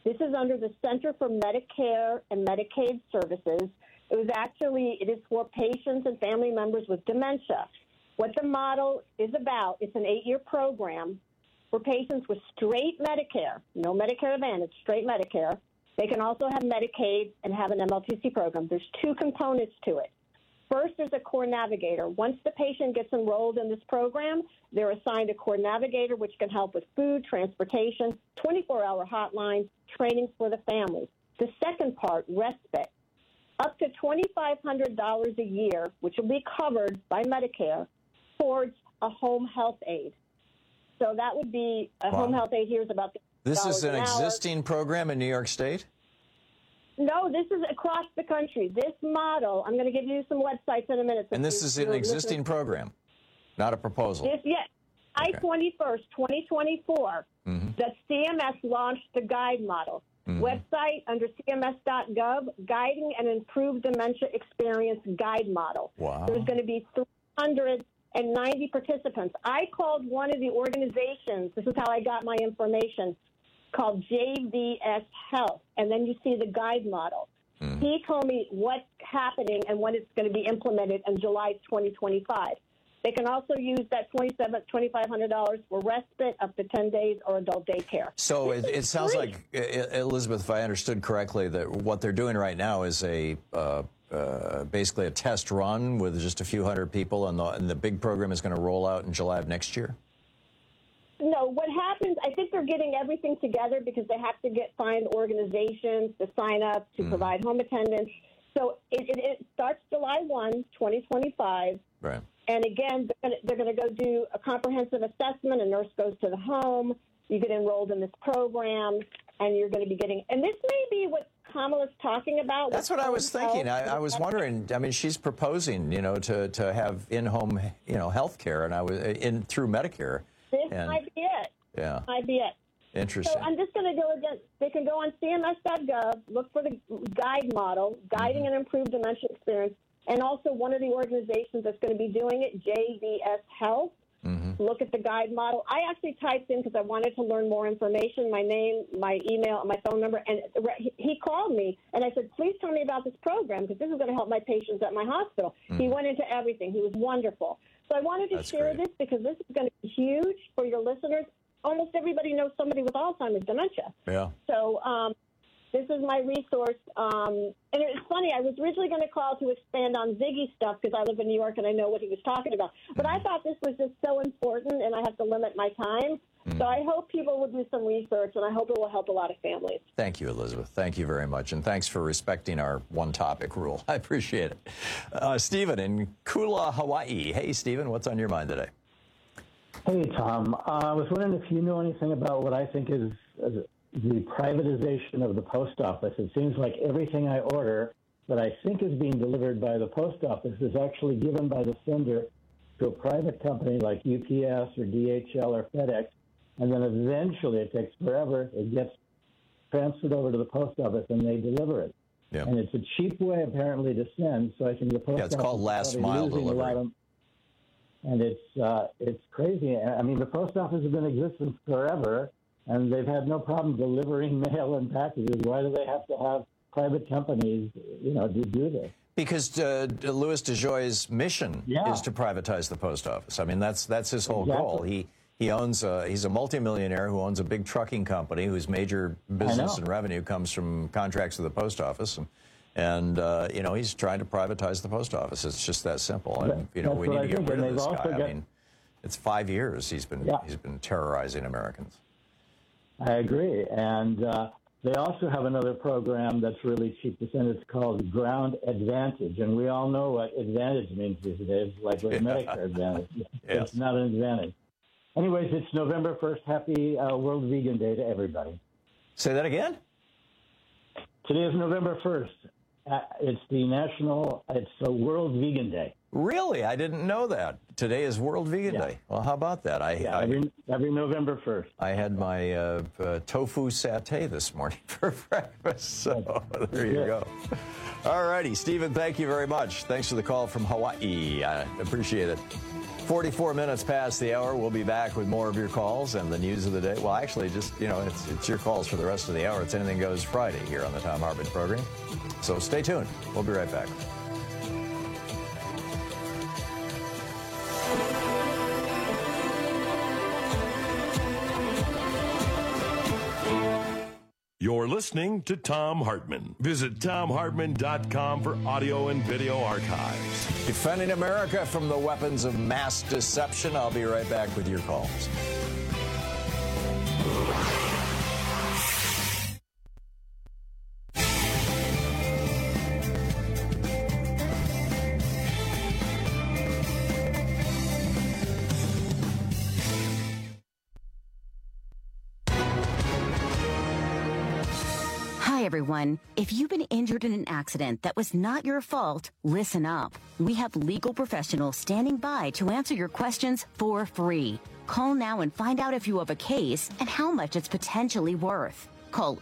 This is under the Center for Medicare and Medicaid Services. It is for patients and family members with dementia. What the model is about, it's an 8-year program for patients with straight Medicare, no Medicare Advantage, straight Medicare. They can also have Medicaid and have an MLTC program. There's 2 components to it. First, there's a core navigator. Once the patient gets enrolled in this program, they're assigned a core navigator, which can help with food, transportation, 24-hour hotline, trainings for the families. The second part, respite. Up to $2,500 a year, which will be covered by Medicare, towards a home health aide. So that would be a home health aide here is about This is an an hour. existing program in New York State? No, this is across the country. This model, I'm going to give you some websites in a minute. And this is an existing program, not a proposal? Yes. Okay. I-21st, 2024, the CMS launched the guide model. Website under cms.gov, Guiding an Improved Dementia Experience Guide Model. Wow. There's going to be 390 participants. I called one of the organizations, this is how I got my information, called JVS Health, and then you see the guide model. He told me what's happening and when it's going to be implemented in July 2025. They can also use that $2,500 for respite up to 10 days or adult daycare. So it sounds like, Elizabeth, if I understood correctly, that what they're doing right now is basically a test run with just a few hundred people, and the big program is going to roll out in July of next year? No, what happens, I think they're getting everything together because they have to find organizations to sign up to provide home attendance. So it starts July 1, 2025. Right. And again, they're going to go do a comprehensive assessment. A nurse goes to the home. You get enrolled in this program, and you're going to be getting. And this may be what Kamala's talking about. That's what I was thinking. I was wondering. I mean, she's proposing, to have in-home, health care, and through Medicare. This might be it. Yeah. Might be it. Interesting. So I'm just going to go again. They can go on CMS.gov, look for the guide model, Guiding an Improved Dementia Experience, and also one of the organizations that's going to be doing it, JVS Health. Look at the guide model. I actually typed in because I wanted to learn more information, my name, my email, my phone number, and he called me, and I said, please tell me about this program because this is going to help my patients at my hospital. He went into everything. He was wonderful. So I wanted to share this because this is going to be huge for your listeners. Almost everybody knows somebody with Alzheimer's dementia. Yeah. So this is my resource. And it's funny, I was originally going to call to expand on Ziggy stuff because I live in New York and I know what he was talking about. But I thought this was just so important and I have to limit my time. So I hope people will do some research and I hope it will help a lot of families. Thank you, Elizabeth. Thank you very much. And thanks for respecting our one-topic rule. I appreciate it. Stephen in Kula, Hawaii. Hey, Stephen, what's on your mind today? Hey, Tom. I was wondering if you know anything about what I think is the privatization of the post office. It seems like everything I order that I think is being delivered by the post office is actually given by the sender to a private company like UPS or DHL or FedEx, and then eventually it takes forever. It gets transferred over to the post office and they deliver it. Yeah. And it's a cheap way apparently to send, so I think the post office it's called last mile delivery. And it's crazy. I mean, the post office has been in existence forever, and they've had no problem delivering mail and packages. Why do they have to have private companies, to do this? Because Louis DeJoy's mission is to privatize the post office. I mean, that's his whole goal. He owns he's a multimillionaire who owns a big trucking company whose major business and revenue comes from contracts with the post office. And he's trying to privatize the post office. It's just that simple. And, we need to get rid of this guy. I mean, it's 5 years he's been terrorizing Americans. I agree. And they also have another program that's really cheap to send. It's called Ground Advantage. And we all know what advantage means these days, like with Medicare Advantage. It's not an advantage. Anyways, it's November 1st. Happy World Vegan Day to everybody. Say that again? Today is November 1st. It's the World Vegan Day. Really? I didn't know that. Today is World Vegan Day. Well, how about that? Every November 1st. I had my tofu satay this morning for breakfast, so there you go. All righty, Stephen, thank you very much. Thanks for the call from Hawaii. I appreciate it. 44 minutes past the hour. We'll be back with more of your calls and the news of the day. Well, actually, just, it's your calls for the rest of the hour. It's Anything Goes Friday here on the Thom Hartmann program. So stay tuned. We'll be right back. You're listening to Thom Hartmann. Visit ThomHartmann.com for audio and video archives. Defending America from the weapons of mass deception. I'll be right back with your calls. Hi, everyone. If you've been injured in an accident that was not your fault, listen up. We have legal professionals standing by to answer your questions for free. Call now and find out if you have a case and how much it's potentially worth. Call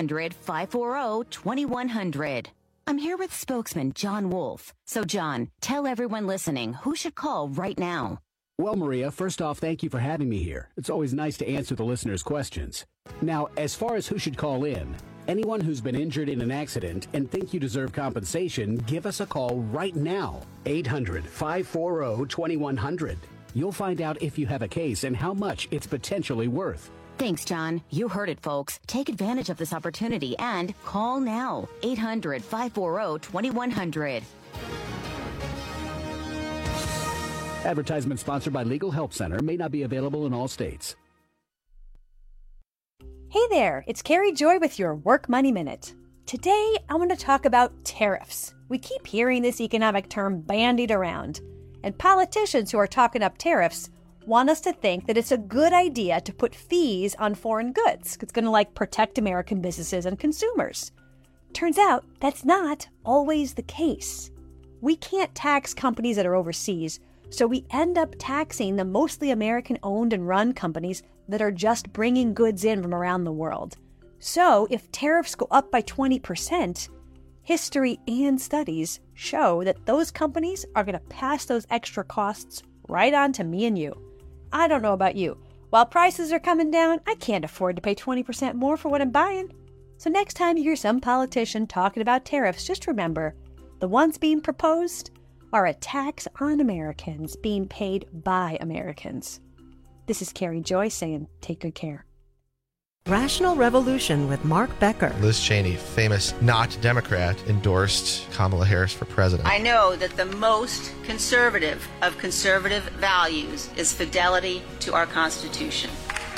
800-540-2100. I'm here with spokesman John Wolf. So, John, tell everyone listening who should call right now. Well, Maria, first off, thank you for having me here. It's always nice to answer the listeners' questions. Now, as far as who should call in, anyone who's been injured in an accident and think you deserve compensation, give us a call right now. 800-540-2100. You'll find out if you have a case and how much it's potentially worth. Thanks, John. You heard it, folks. Take advantage of this opportunity and call now. 800-540-2100. Advertisement sponsored by Legal Help Center. May not be available in all states. Hey there, it's Carrie Joy with your Work Money Minute. Today, I want to talk about tariffs. We keep hearing this economic term bandied around, and politicians who are talking up tariffs want us to think that it's a good idea to put fees on foreign goods. It's going to protect American businesses and consumers. Turns out that's not always the case. We can't tax companies that are overseas, so we end up taxing the mostly American-owned and run companies that are just bringing goods in from around the world. So if tariffs go up by 20%, history and studies show that those companies are going to pass those extra costs right on to me and you. I don't know about you. While prices are coming down, I can't afford to pay 20% more for what I'm buying. So next time you hear some politician talking about tariffs, just remember, the ones being proposed are a tax on Americans being paid by Americans. This is Carrie Joy saying, take good care. Rational Revolution with Mark Becker. Liz Cheney, famous not Democrat, endorsed Kamala Harris for president. I know that the most conservative of conservative values is fidelity to our Constitution.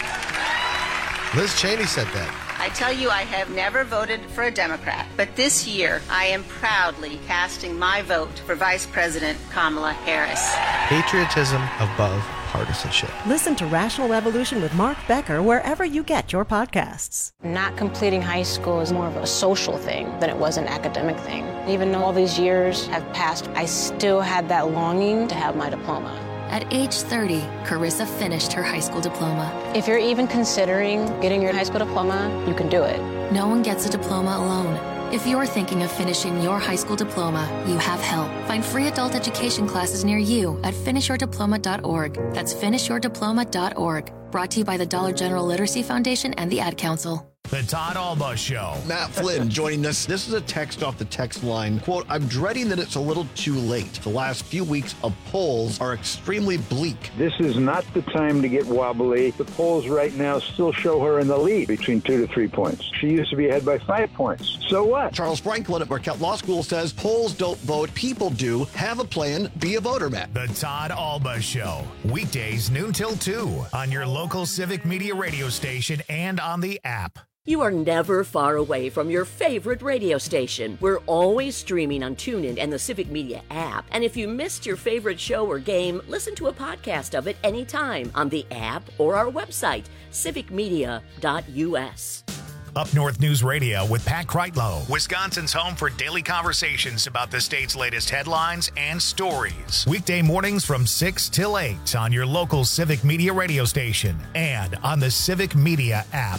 Liz Cheney said that. I tell you, I have never voted for a Democrat, but this year I am proudly casting my vote for Vice President Kamala Harris. Patriotism above partisanship. Listen to Rational Revolution with Mark Becker wherever you get your podcasts. Not completing high school is more of a social thing than it was an academic thing. Even though all these years have passed, I still had that longing to have my diploma. At age 30, Carissa finished her high school diploma. If you're even considering getting your high school diploma, you can do it. No one gets a diploma alone. If you're thinking of finishing your high school diploma, you have help. Find free adult education classes near you at finishyourdiploma.org. That's finishyourdiploma.org. Brought to you by the Dollar General Literacy Foundation and the Ad Council. The Todd Alba Show. Matt Flynn joining us. This is a text off the text line. Quote, I'm dreading that it's a little too late. The last few weeks of polls are extremely bleak. This is not the time to get wobbly. The polls right now still show her in the lead between 2 to 3 points. She used to be ahead by 5 points. So what? Charles Franklin at Marquette Law School says polls don't vote, people do. Have a plan, be a voter, Matt. The Todd Alba Show. Weekdays noon till 2 on your local Civic Media radio station and on the app. You are never far away from your favorite radio station. We're always streaming on TuneIn and the Civic Media app. And if you missed your favorite show or game, listen to a podcast of it anytime on the app or our website, civicmedia.us. Up North News Radio with Pat Kreitlow, Wisconsin's home for daily conversations about the state's latest headlines and stories. Weekday mornings from 6 till 8 on your local Civic Media radio station and on the Civic Media app.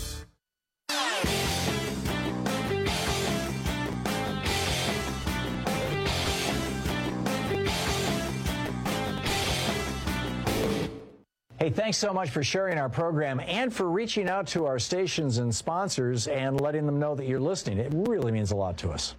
Hey, thanks so much for sharing our program and for reaching out to our stations and sponsors and letting them know that you're listening. It really means a lot to us.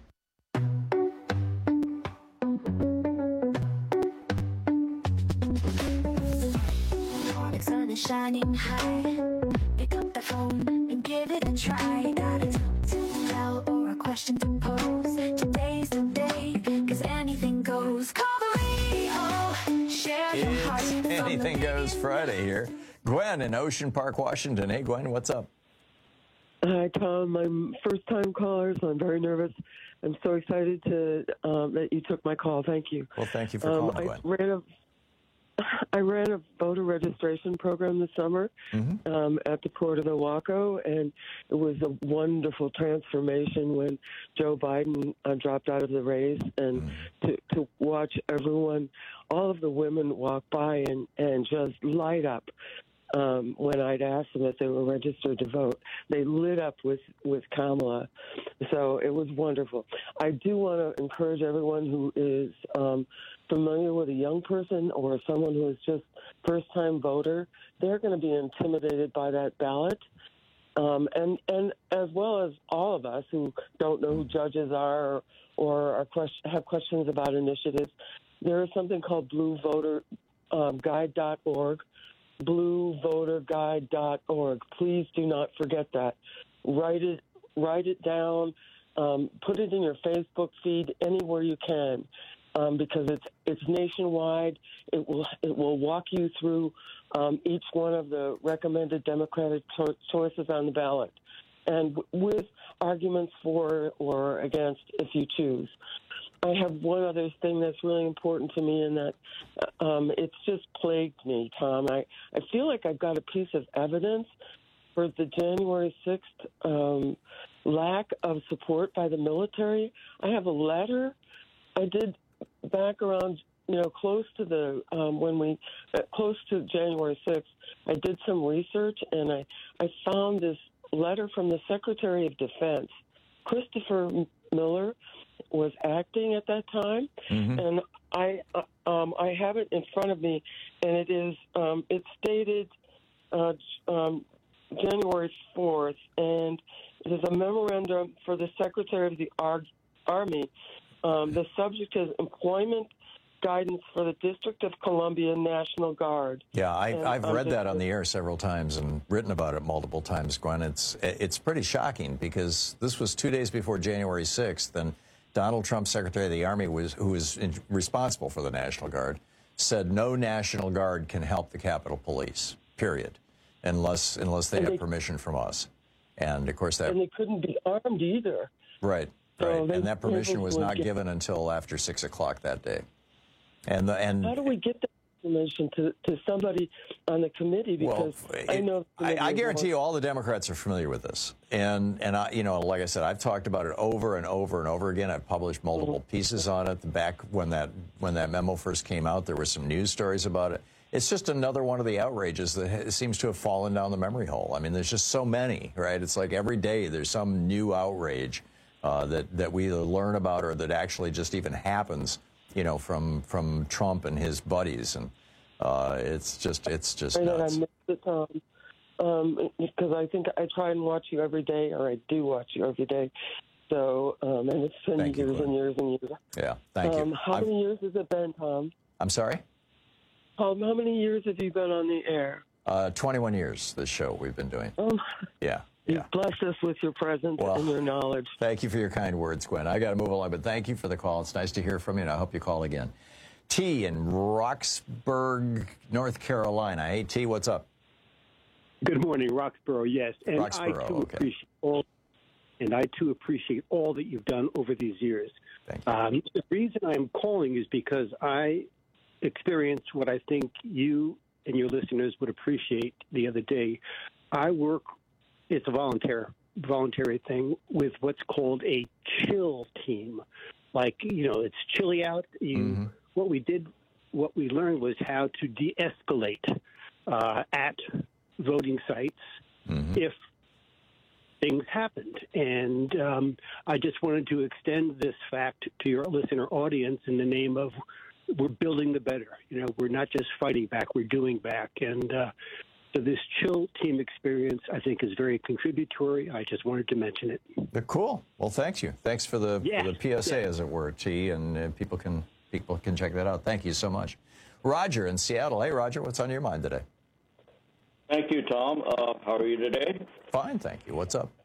The sun is shining high. Pick up the phone and give it a try. Got a tone to tell or a question to pose. Today's the day, 'cause anything goes. Call the radio. Share your heart. Anything Goes Friday here. Gwen in Ocean Park, Washington. Hey, Gwen, what's up? Hi, Tom. I'm first-time caller, so I'm very nervous. I'm so excited that you took my call. Thank you. Well, thank you for calling, Gwen. I ran a voter registration program this summer at the Port of Ilwaco, and it was a wonderful transformation when Joe Biden dropped out of the race, and to watch everyone, all of the women walk by and just light up when I'd asked them if they were registered to vote. They lit up with Kamala. So it was wonderful. I do want to encourage everyone who is familiar with a young person or someone who is just first-time voter, they're going to be intimidated by that ballot. And as well as all of us who don't know who judges are or have questions about initiatives, there is something called bluevoterguide.org, bluevoterguide.org. Please do not forget that. Write it down, put it in your Facebook feed, anywhere you can. Because it's nationwide. It will walk you through each one of the recommended Democratic choices on the ballot, and with arguments for or against if you choose. I have one other thing that's really important to me, and that it's just plagued me, Tom. I feel like I've got a piece of evidence for the January 6th lack of support by the military. I have a letter I did back around, close to close to January 6th, I did some research, and I found this letter from the Secretary of Defense. Christopher Miller was acting at that time, and I have it in front of me, and it is it's dated January 4th, and it is a memorandum for the Secretary of the Army. The subject is employment guidance for the District of Columbia National Guard. Yeah, I've read that on the air several times and written about it multiple times, Gwen. It's pretty shocking because this was 2 days before January 6th, and Donald Trump, Secretary of the Army, who was responsible for the National Guard, said no National Guard can help the Capitol Police, period, unless they have permission from us. And, of course, and they couldn't be armed either. Right. Right, and that permission was not given until after 6 o'clock that day. And how do we get that information to somebody on the committee? Because I know I guarantee you, all the Democrats are familiar with this. And I, like I said, I've talked about it over and over and over again. I've published multiple pieces on it. Back when that memo first came out, there were some news stories about it. It's just another one of the outrages that seems to have fallen down the memory hole. I mean, there's just so many, right? It's like every day there's some new outrage that we either learn about or that actually just even happens, from Trump and his buddies, and it's just nuts. I missed it, because I think I try and watch you every day, or I do watch you every day. So, and it's been years and years and years. Yeah, thank you. How many years has it been, Tom? I'm sorry? How many years have you been on the air? 21 years, this show we've been doing. Yeah. You bless us with your presence and your knowledge. Thank you for your kind words, Gwen. I got to move along, but thank you for the call. It's nice to hear from you, and I hope you call again. T in Roxburgh, North Carolina. Hey, T, what's up? Good morning, Roxborough. Yes, and Roxborough, I too appreciate all that you've done over these years. Thank you. The reason I'm calling is because I experienced what I think you and your listeners would appreciate the other day. It's a volunteer voluntary thing with what's called a chill team. Like, it's chilly out. What we learned was how to de-escalate at voting sites if things happened. And I just wanted to extend this fact to your listener audience in the name of we're building the better. We're not just fighting back, we're doing back. And so this chill team experience, I think, is very contributory. I just wanted to mention it. Cool. Well, thanks you. Thanks for the PSA, as it were, T, and people can check that out. Thank you so much. Roger in Seattle. Hey, Roger, what's on your mind today? Thank you, Tom. How are you today? Fine, thank you. What's up?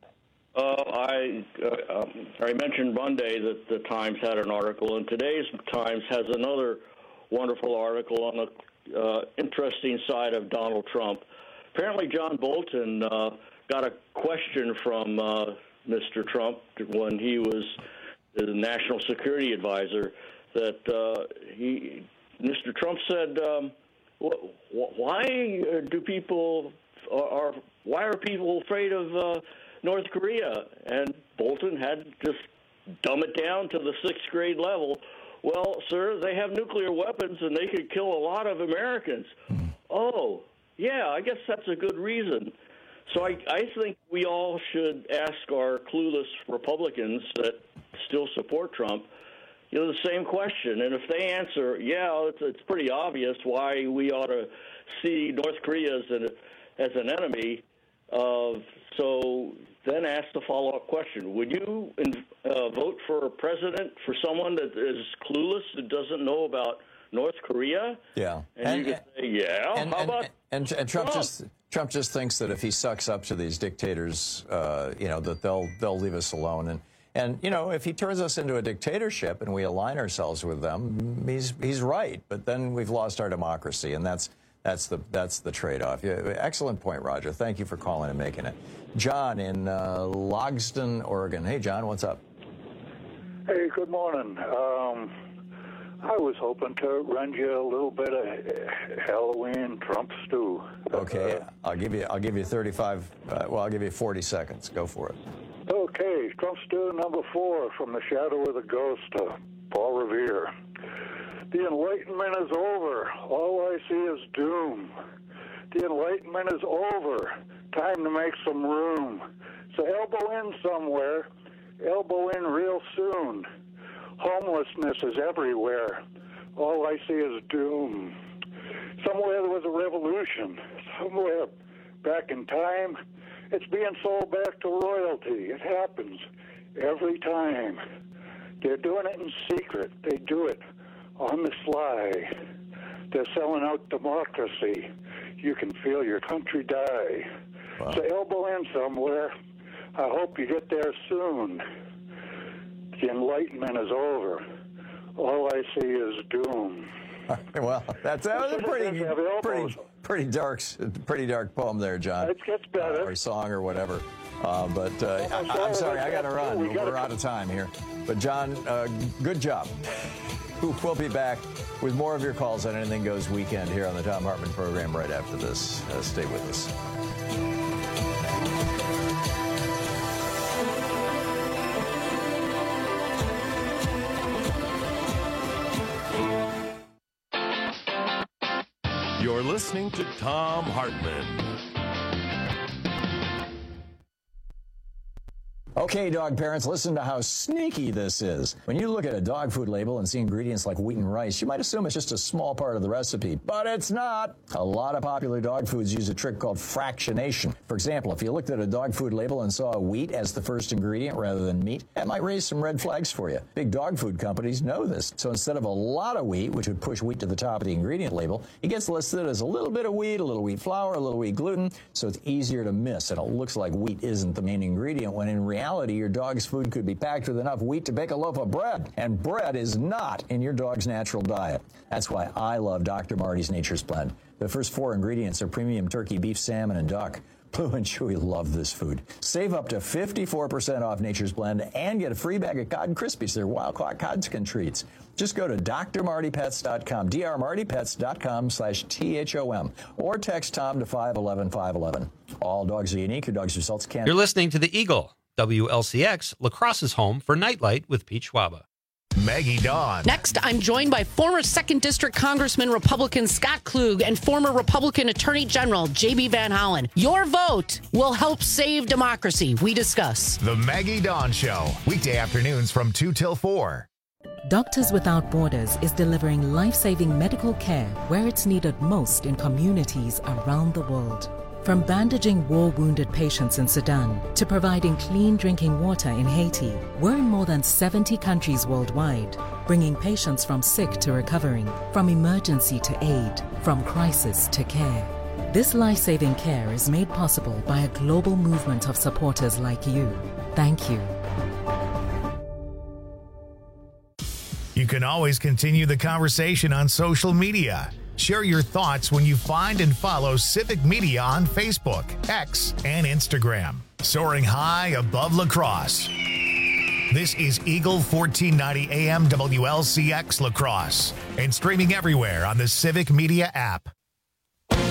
I mentioned Monday that the Times had an article, and today's Times has another wonderful article on the interesting side of Donald Trump. Apparently, John Bolton got a question from Mr. Trump when he was the national security advisor that Mr. Trump said, why are people afraid of North Korea? And Bolton had to just dumb it down to the 6th grade level. Well, sir, they have nuclear weapons and they could kill a lot of Americans. Oh, yeah, I guess that's a good reason. So I think we all should ask our clueless Republicans that still support Trump, the same question. And if they answer, yeah, it's pretty obvious why we ought to see North Korea as an enemy, so then ask the follow-up question. Would you vote for a president for someone that is clueless, that doesn't know about North Korea? Yeah. And you could say, yeah, how about and Trump just thinks that if he sucks up to these dictators, that they'll leave us alone. And if he turns us into a dictatorship and we align ourselves with them, he's right. But then we've lost our democracy, and that's the trade-off. Excellent point, Roger. Thank you for calling and making it. John in Logsdon, Oregon. Hey, John, what's up? Hey, good morning. I was hoping to run you a little bit of Halloween Trump stew. Okay, I'll give you 35. I'll give you 40 seconds. Go for it. Okay, Trump stew number 4 from The Shadow of the Ghost, Paul Revere. The Enlightenment is over. All I see is doom. The Enlightenment is over. Time to make some room. So elbow in somewhere. Elbow in real soon. Homelessness is everywhere. All I see is doom. Somewhere there was a revolution. Somewhere back in time. It's being sold back to royalty. It happens every time. They're doing it in secret. They do it on the sly. They're selling out democracy. You can feel your country die. Wow. So elbow in somewhere. I hope you get there soon. The Enlightenment is over. All I see is doom. Well, that was a pretty dark poem there, John. It gets better. Or song or whatever. But I'm sorry, I got to run. We're out of time here. But John, good job. We'll be back with more of your calls on Anything Goes Weekend here on the Thom Hartmann program right after this. Stay with us. You're listening to Thom Hartmann. Okay, dog parents, listen to how sneaky this is. When you look at a dog food label and see ingredients like wheat and rice, you might assume it's just a small part of the recipe, but it's not. A lot of popular dog foods use a trick called fractionation. For example, if you looked at a dog food label and saw wheat as the first ingredient rather than meat, that might raise some red flags for you. Big dog food companies know this. So instead of a lot of wheat, which would push wheat to the top of the ingredient label, it gets listed as a little bit of wheat, a little wheat flour, a little wheat gluten, so it's easier to miss, and it looks like wheat isn't the main ingredient, when in reality, your dog's food could be packed with enough wheat to bake a loaf of bread, and bread is not in your dog's natural diet. That's why I love Dr. Marty's Nature's Blend. The first 4 ingredients are premium turkey, beef, salmon, and duck. Blue and Chewy love this food. Save up to 54% off Nature's Blend and get a free bag of Cotton Krispies. They're wild-caught Cotton Treats. Just go to drmartypets.com, drmartypets.com/THOM, or text Tom to 511-511. All dogs are unique. Your dog's results can... You're listening to The Eagle, WLCX, La Crosse's home for Nightlight with Pete Schwaba. Maggie Dawn. Next, I'm joined by former 2nd District Congressman Republican Scott Klug and former Republican Attorney General J.B. Van Hollen. Your vote will help save democracy. We discuss. The Maggie Dawn Show, weekday afternoons from 2 till 4. Doctors Without Borders is delivering life-saving medical care where it's needed most in communities around the world. From bandaging war-wounded patients in Sudan to providing clean drinking water in Haiti, we're in more than 70 countries worldwide, bringing patients from sick to recovering, from emergency to aid, from crisis to care. This life-saving care is made possible by a global movement of supporters like you. Thank you. You can always continue the conversation on social media. Share your thoughts when you find and follow Civic Media on Facebook, X, and Instagram. Soaring high above La Crosse. This is Eagle 1490 AM WLCX La Crosse and streaming everywhere on the Civic Media app.